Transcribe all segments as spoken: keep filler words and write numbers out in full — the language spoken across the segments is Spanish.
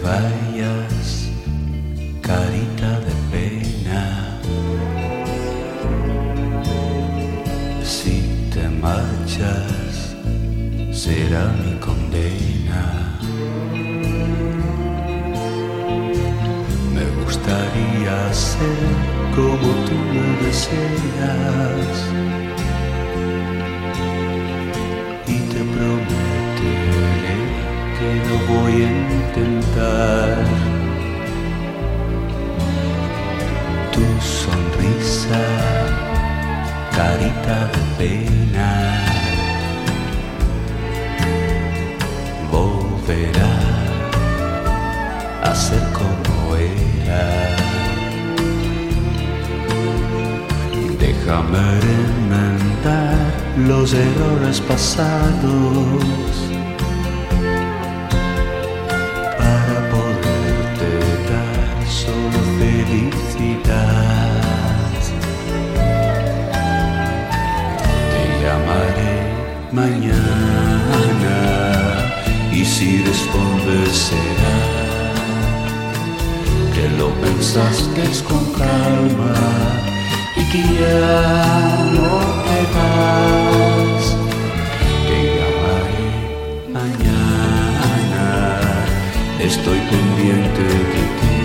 vayas, carita de pena. Si te marchas, será mi condena. Me gustaría ser como tú me deseas, y te prometeré que lo voy a intentar. Tu sonrisa, carita de pena, volverá a ser como era. Déjame remendar los errores pasados para poderte dar solo felicidad. Te llamaré mañana y si respondes será que lo pensaste con calma y que ya no te vas. Te llamaré mañana, estoy pendiente de ti.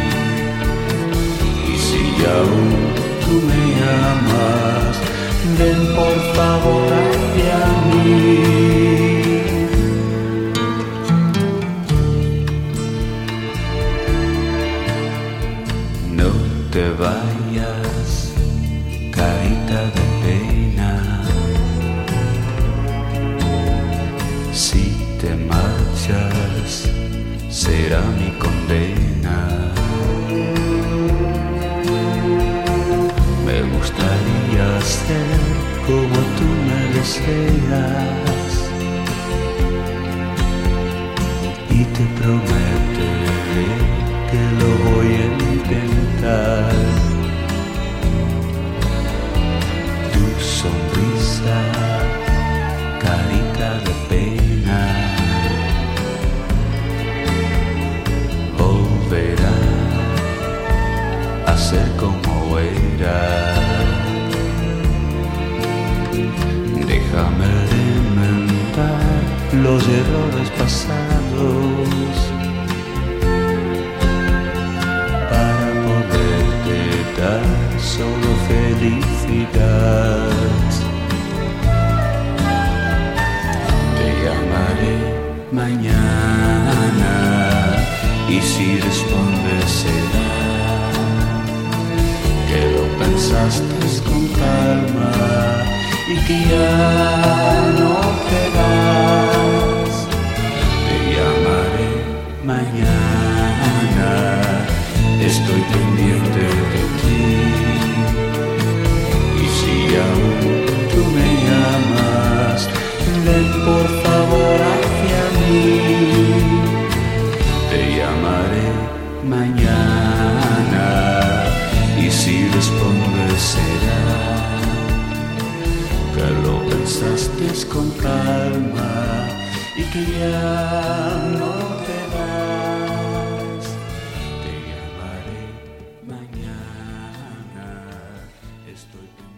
Y si aún tú me amas, ven por favor hacia mí. No te vayas, carita de pena. Si te marchas, será mi condena. Me gustaría ser como tú me deseas, y te prometeré que lo voy a intentar. Tu sonrisa, carita de pena, volverá a ser como era. Déjame remendar los errores pasados para poderte dar solo felicidad. Te llamaré mañana y si respondes será que lo pensaste con calma y que ya no te vas. Te llamaré mañana, estoy pendiente de ti. Y si aún tú me llamas, ven por favor hacia mí. Te llamaré mañana y si respondes será que lo pensaste con calma y que ya no te vas. Te llamaré mañana, estoy